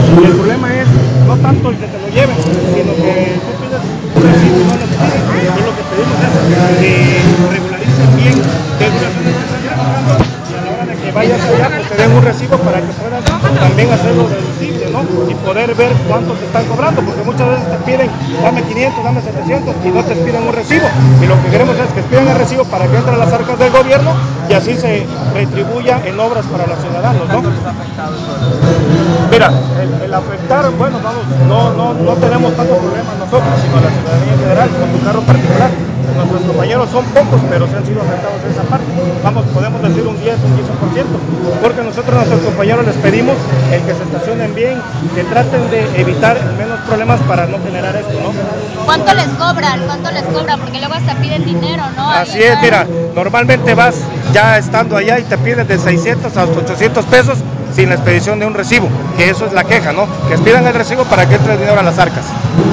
Y el problema es no tanto el que te lo lleven, sino que tú pides un recibo y no lo tienes. Y lo que pedimos es que regularicen bien qué duraciones te están cobrando, y a la hora de que vayas allá pues te den un recibo para que puedas también hacerlo deducible, ¿no? Y poder ver cuánto te están cobrando, porque muchas veces te piden dame 500, dame 700 y no te piden un recibo. Y lo que queremos es que pidan el recibo para que entre a las arcas del gobierno y así se retribuya en obras para los ciudadanos, ¿no? Mira, el afectar, bueno, vamos, no tenemos tanto problema nosotros, sino la ciudadanía en general, con tu carro particular. Nuestros compañeros son pocos, pero se han sido afectados en esa parte. Vamos, podemos decir un 10, un 15%, porque nosotros a nuestros compañeros les pedimos el que se estacionen bien, que traten de evitar menos problemas para no generar esto, ¿no? ¿Cuánto les cobran? ¿Cuánto les cobran? Porque luego hasta piden dinero, ¿no? Así es, mira, normalmente vas ya estando allá y te piden de 600 a 800 pesos sin la expedición de un recibo, que eso es la queja, ¿no? Que pidan el recibo para que entre el dinero a las arcas.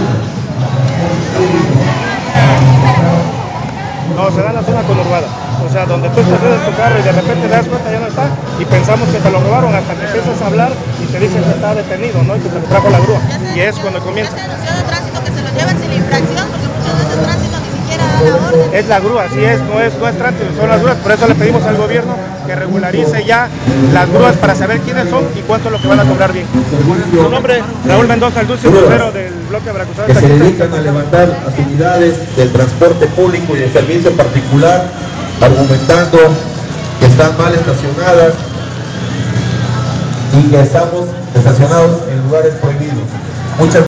No, se da en la zona conurbada, o sea, donde tú estacionas tu carro y de repente te das cuenta ya no está y pensamos que te lo robaron hasta que empiezas a hablar y te dicen que está detenido, ¿no? Y que te lo trajo la grúa, y es cuando comienza. ¿Ya se anunció de tránsito que se lo llevan sin la infracción? Porque muchas veces tránsito ni siquiera da la orden. Es la grúa, así es, no es tránsito, son las grúas, por eso le pedimos al gobierno que regularice ya las grúas para saber quiénes son y cuánto es lo que van a cobrar bien. Su nombre, Raúl Mendoza, el dulce vocero del bloque Veracruzano. Que se dedican a levantar las unidades del transporte público y del servicio particular, argumentando que están mal estacionadas y que estamos estacionados en lugares prohibidos. Muchas